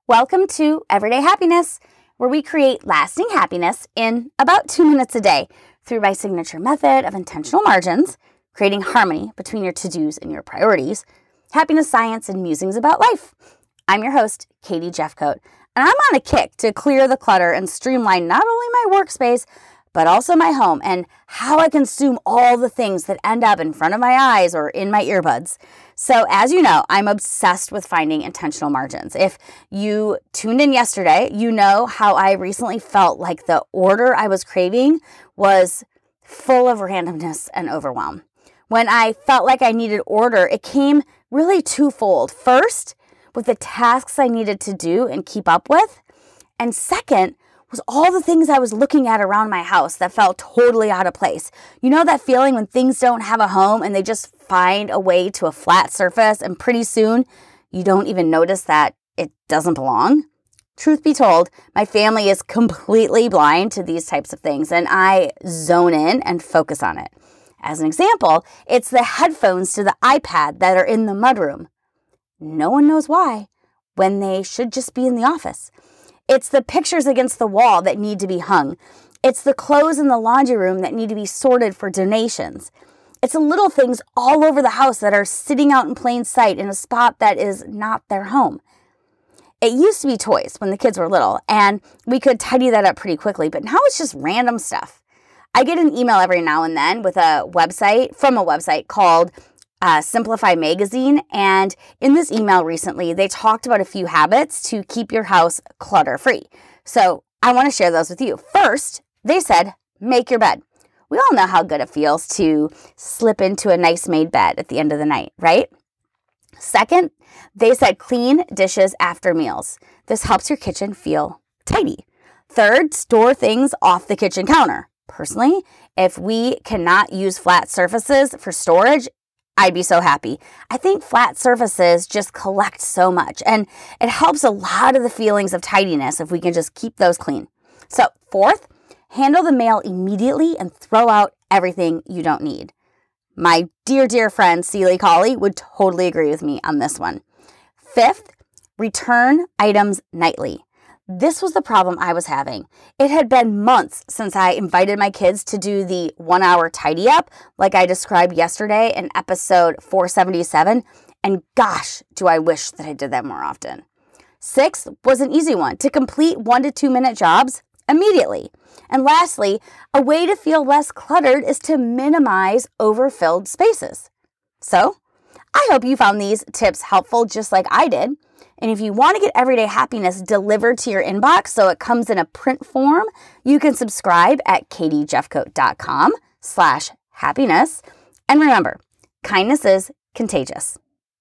Welcome to Everyday Happiness, where we create lasting happiness in about 2 minutes a day through my signature method of intentional margins, creating harmony between your to-dos and your priorities, happiness science, and musings about life. I'm your host, Katie Jeffcoat, and I'm on a kick to clear the clutter and streamline not only my workspace, but also my home and how I consume all the things that end up in front of my eyes or in my earbuds. So as you know, I'm obsessed with finding intentional margins. If you tuned in yesterday, you know how I recently felt like the order I was craving was full of randomness and overwhelm. When I felt like I needed order, it came really twofold. First, with the tasks I needed to do and keep up with. And second, was all the things I was looking at around my house that felt totally out of place. You know that feeling when things don't have a home and they just find a way to a flat surface and pretty soon you don't even notice that it doesn't belong? Truth be told, my family is completely blind to these types of things and I zone in and focus on it. As an example, it's the headphones to the iPad that are in the mudroom. No one knows why, when they should just be in the office. It's the pictures against the wall that need to be hung. It's the clothes in the laundry room that need to be sorted for donations. It's the little things all over the house that are sitting out in plain sight in a spot that is not their home. It used to be toys when the kids were little, and we could tidy that up pretty quickly, but now it's just random stuff. I get an email every now and then with a website called Simplify Magazine, and in this email recently, they talked about a few habits to keep your house clutter-free. So I want to share those with you. First, they said, make your bed. We all know how good it feels to slip into a nice made bed at the end of the night, right? Second, they said clean dishes after meals. This helps your kitchen feel tidy. Third, store things off the kitchen counter. Personally, if we cannot use flat surfaces for storage, I'd be so happy. I think flat surfaces just collect so much, and it helps a lot of the feelings of tidiness if we can just keep those clean. So, fourth, handle the mail immediately and throw out everything you don't need. My dear, dear friend, Celie Colley, would totally agree with me on this one. Fifth, return items nightly. This was the problem I was having. It had been months since I invited my kids to do the 1 hour tidy up like I described yesterday in episode 477, and gosh, do I wish that I did that more often. Sixth was an easy one, to complete 1 to 2 minute jobs immediately. And lastly, a way to feel less cluttered is to minimize overfilled spaces. So, I hope you found these tips helpful just like I did. And if you want to get everyday happiness delivered to your inbox so it comes in a print form, you can subscribe at katiejeffcoat.com/happiness. And remember, kindness is contagious.